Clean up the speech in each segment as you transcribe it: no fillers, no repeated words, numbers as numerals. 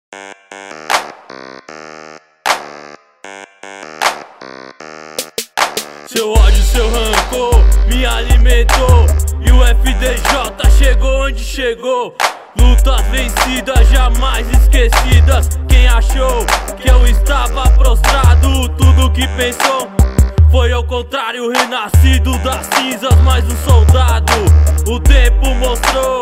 Seu ódio, seu rancor me alimentou, e o FDJ chegou onde chegou. Lutas vencidas, jamais esquecidas. Quem achou que eu estava prostrado, tudo que pensou foi ao contrário, renascido das cinzas, mais um soldado. O tempo mostrou,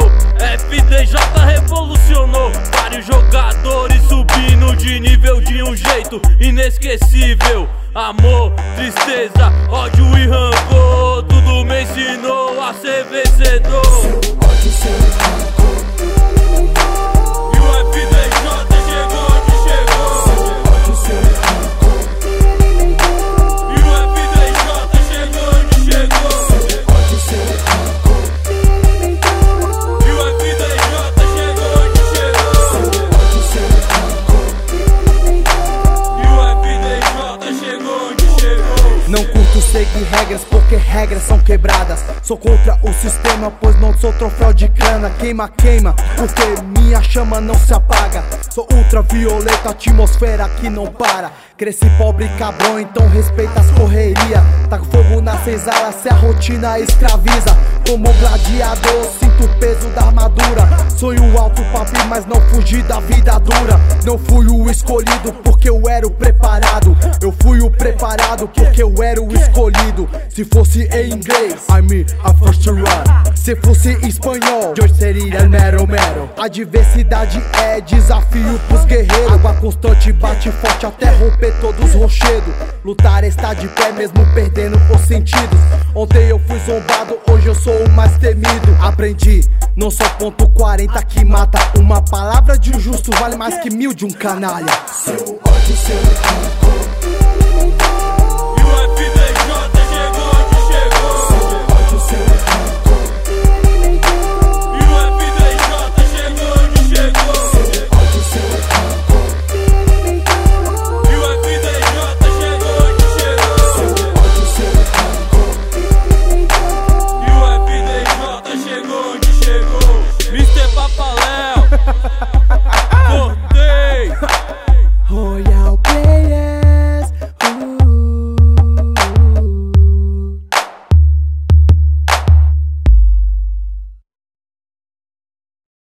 FDJ revolucionou. Vários jogadores subindo de nível de um jeito inesquecível. Amor, tristeza, ódio e rancor, tudo me ensinou a ser vencedor. Seu ódio, seu rancor me alimentou, E o FDJ chegou onde chegou. seu ódio, seu rancor me alimentou, E o FDJ chegou onde chegou. seu ódio, seu rancor me alimentou, E o FDJ chegou onde chegou. seu ódio, seu rancor me alimentou. E o FDJ chegou onde chegou. Não curto seguir regras porque regras são quebradas. Sou contra o sistema, pois não sou troféu de cana. Queima, queima, porque minha chama não se apaga. Sou ultravioleta, atmosfera que não para. Cresci pobre cabrão, então respeita as correrias. Taco fogo nas senzalas se a rotina escraviza. Como gladiador, sinto o peso da armadura. Sonho alto, papi, mas não fugi da vida dura. Não fui o escolhido porque eu era o preparado. Eu fui o preparado porque eu era o escolhido. Se fosse em inglês, I'm a first run. Se fosse em espanhol, eu seria el mero mero. A diversidade é desafio pros guerreiros. Água constante bate forte até romper todos os rochedos. Lutar está de pé mesmo perdendo os sentidos. Ontem eu fui zombado, hoje eu sou o mais temido. Aprendi, não sou ponto 40 que mata. Uma palavra de um justo vale mais que 1000 de um canalha. Seu ódio, seu rancor